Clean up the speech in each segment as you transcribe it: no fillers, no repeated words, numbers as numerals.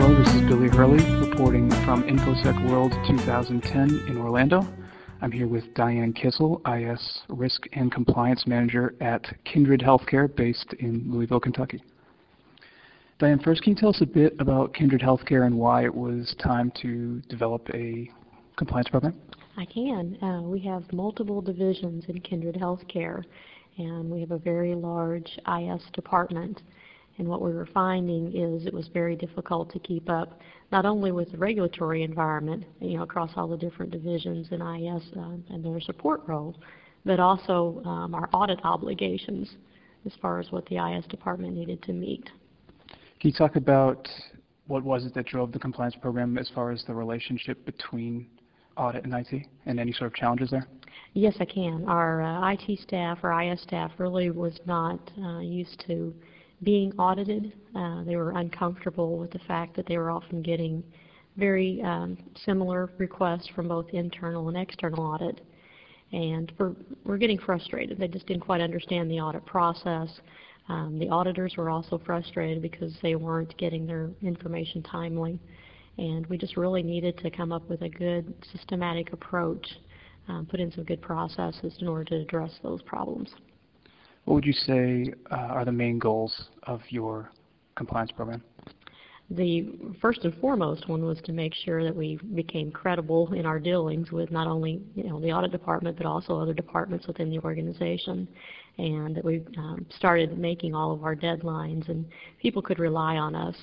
Hello, this is Billy Hurley reporting from InfoSec World 2010 in Orlando. I'm here with Diane Kissel, IS Risk and Compliance Manager at Kindred Healthcare based in Louisville, Kentucky. Diane, first, can you tell us a bit about Kindred Healthcare and why it was time to develop a compliance program? I can. We have multiple divisions in Kindred Healthcare, and we have a very large IS department. And what we were finding is it was very difficult to keep up, not only with the regulatory environment, across all the different divisions in IS and their support role, but also our audit obligations as far as what the IS department needed to meet. Can you talk about what was it that drove the compliance program as far as the relationship between audit and IT and any sort of challenges there? Yes, I can. Our IT staff, or IS staff, really was not used to being audited. They were uncomfortable with the fact that they were often getting very similar requests from both internal and external audit. And we're getting frustrated. They just didn't quite understand the audit process. The auditors were also frustrated because they weren't getting their information timely. And we just really needed to come up with a good systematic approach, put in some good processes in order to address those problems. What would you say are the main goals of your compliance program? The first and foremost one was to make sure that we became credible in our dealings with not only the audit department but also other departments within the organization, and that we started making all of our deadlines and people could rely on us.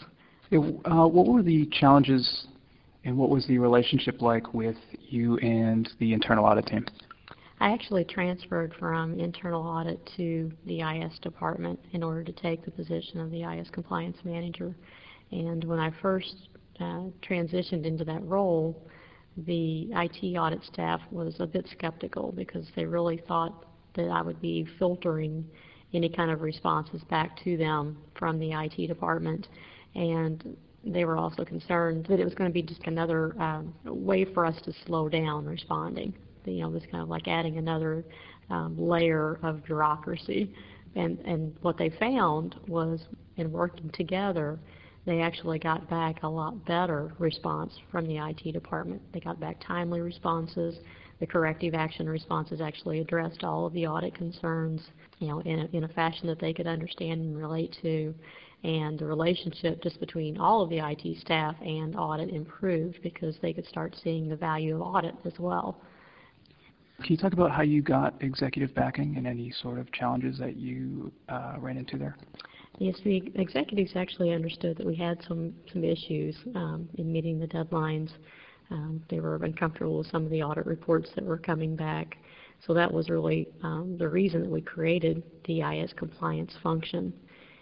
What were the challenges and what was the relationship like with you and the internal audit team? I actually transferred from internal audit to the IS department in order to take the position of the IS compliance manager. And when I first transitioned into that role, the IT audit staff was a bit skeptical because they really thought that I would be filtering any kind of responses back to them from the IT department. And they were also concerned that it was going to be just another way for us to slow down responding. This kind of like adding another layer of bureaucracy. And what they found was in working together, they actually got back a lot better response from the IT department. They got back timely responses. The corrective action responses actually addressed all of the audit concerns, in a fashion that they could understand and relate to. And the relationship just between all of the IT staff and audit improved because they could start seeing the value of audit as well. Can you talk about how you got executive backing and any sort of challenges that you ran into there? Yes, the executives actually understood that we had some issues in meeting the deadlines. They were uncomfortable with some of the audit reports that were coming back. So that was really the reason that we created the IS compliance function.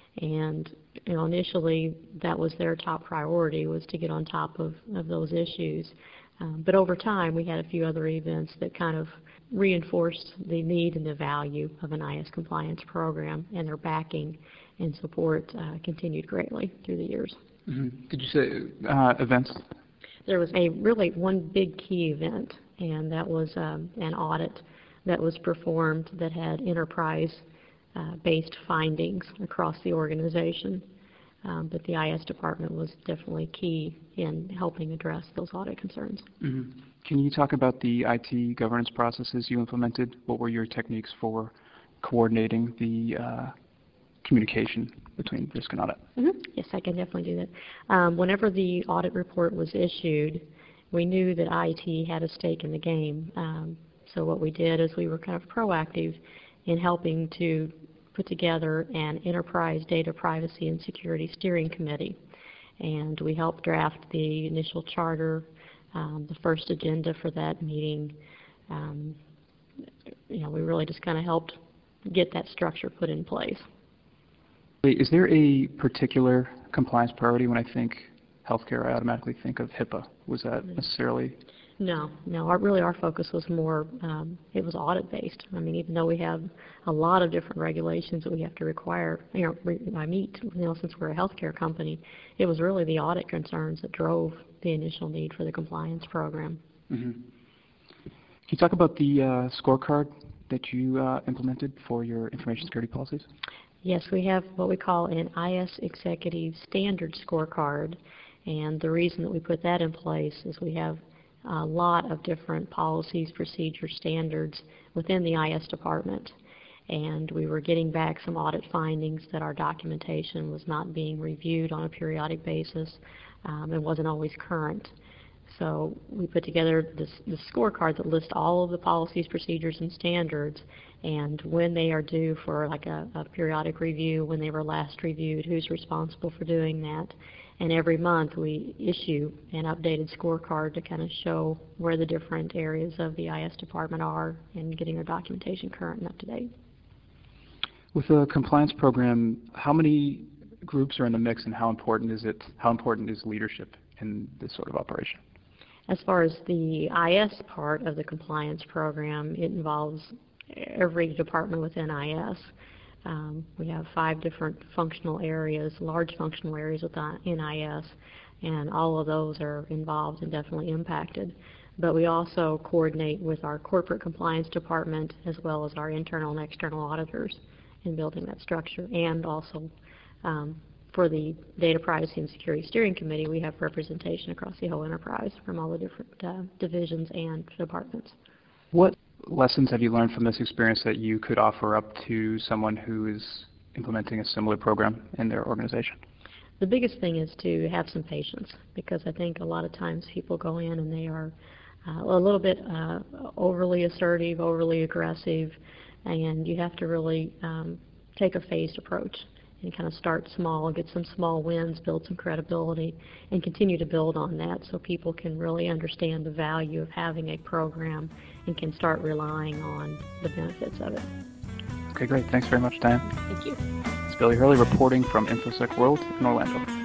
And initially that was their top priority, was to get on top of those issues. But over time we had a few other events that kind of reinforced the need and the value of an IS compliance program, and their backing and support continued greatly through the years. Mm-hmm. Did you say events? There was one big key event, and that was an audit that was performed that had enterprise-based findings across the organization. But the IS department was definitely key in helping address those audit concerns. Mm-hmm. Can you talk about the IT governance processes you implemented? What were your techniques for coordinating the communication between risk and audit? Mm-hmm. Yes, I can definitely do that. Whenever the audit report was issued, we knew that IT had a stake in the game. So what we did is we were kind of proactive in helping to put together an enterprise data privacy and security steering committee. And we helped draft the initial charter, the first agenda for that meeting. We really just kind of helped get that structure put in place. Is there a particular compliance priority? When I think healthcare, I automatically think of HIPAA. Was that necessarily? No. Our focus was more, it was audit-based. I mean, even though we have a lot of different regulations that we have to require, meet, since we're a healthcare company, it was really the audit concerns that drove the initial need for the compliance program. Mm-hmm. Can you talk about the scorecard that you implemented for your information security policies? Yes, we have what we call an IS Executive Standard Scorecard, And the reason that we put that in place is we have a lot of different policies, procedures, standards within the IS department. And we were getting back some audit findings that our documentation was not being reviewed on a periodic basis and wasn't always current. So we put together this scorecard that lists all of the policies, procedures, and standards, and when they are due for like a periodic review, when they were last reviewed, who's responsible for doing that. And every month we issue an updated scorecard to kind of show where the different areas of the IS department are and getting their documentation current and up to date. With a compliance program, how many groups are in the mix, and how important is it? How important is leadership in this sort of operation? As far as the IS part of the compliance program, it involves every department within IS. We have 5 different functional areas, large functional areas within IS, and all of those are involved and definitely impacted. But we also coordinate with our corporate compliance department as well as our internal and external auditors in building that structure. And also for the Data Privacy and Security Steering Committee, we have representation across the whole enterprise from all the different divisions and departments. What lessons have you learned from this experience that you could offer up to someone who is implementing a similar program in their organization? The biggest thing is to have some patience, because I think a lot of times people go in and they are a little bit overly assertive, overly aggressive, and you have to really take a phased approach and kind of start small, get some small wins, build some credibility, and continue to build on that so people can really understand the value of having a program and can start relying on the benefits of it. Okay, great. Thanks very much, Diane. Thank you. It's Billy Hurley reporting from InfoSec World in Orlando.